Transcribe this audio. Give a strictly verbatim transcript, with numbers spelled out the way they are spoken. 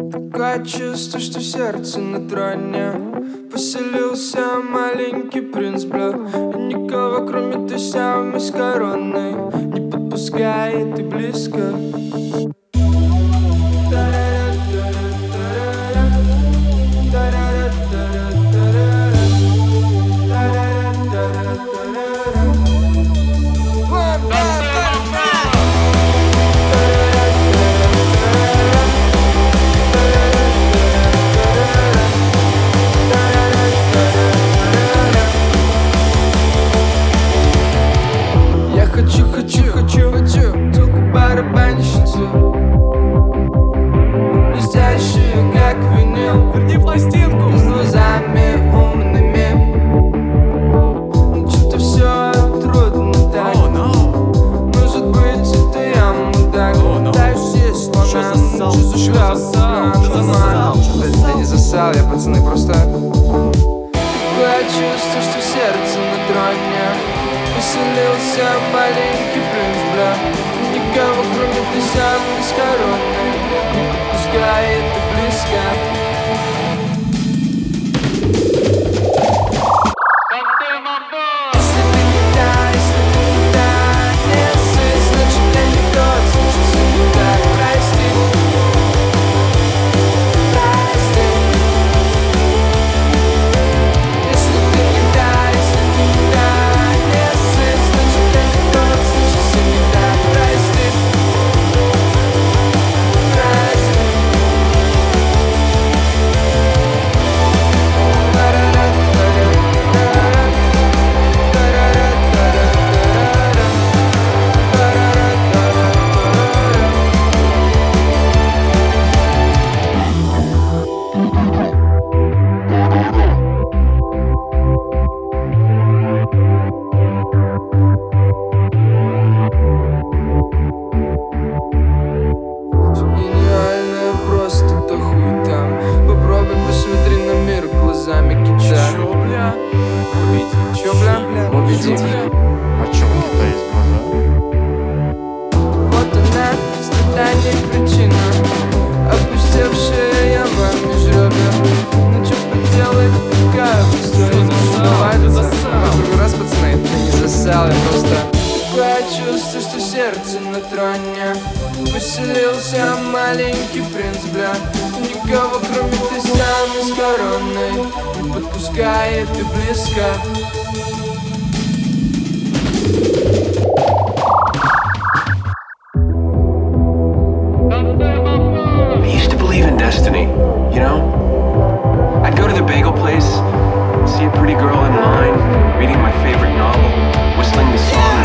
Такое чувство, что в сердце на троне поселился маленький принц, бля. И никого, кроме той самой с короной, не подпускает и близко. Хочу, хочу, хочу, хочу телку-барабанщицу, блестящую, как винил. Верни пластинку. И с глазами умными. Ну что-то все трудно так. Oh, no. Может быть, это я мудак. Oh, no. Пытаюсь съесть слона. Чё засал? Чё за Чё шляпу? засал? Чё засал? Да я не засал, я, пацаны, просто такое чувство, что в сердце на троне поселился маленький принц, бля. Никого, кроме той самой с короной, не подпускает и близко. Если ты не та, если ты не та, не сын, значит я не тот, значит все не так. Прости, прости. Если ты не та, если ты не та, не сын, значит я не тот, значит все не так. Прости, прости. Гениальное просто да хуй там. Попробуй посмотри на мир глазами кича. Чё, бля? Убеди. Чё, бля? Убеди. Чё, бля? А чё, у кита есть глаза? Вот она, страдание причина, опустевшая яма меж ребер. Ну чё поделать, такая история. засал? Ты засал? Другой раз, пацаны, я не засал, я просто такое чувство, что в сердце на троне поселился маленький принц, бля. Никого, кроме той самой с короной, не подпускает и близко. I used to believe in destiny, you know? I'd go to the bagel place, see a pretty girl in line, reading my favorite novel, whistling the song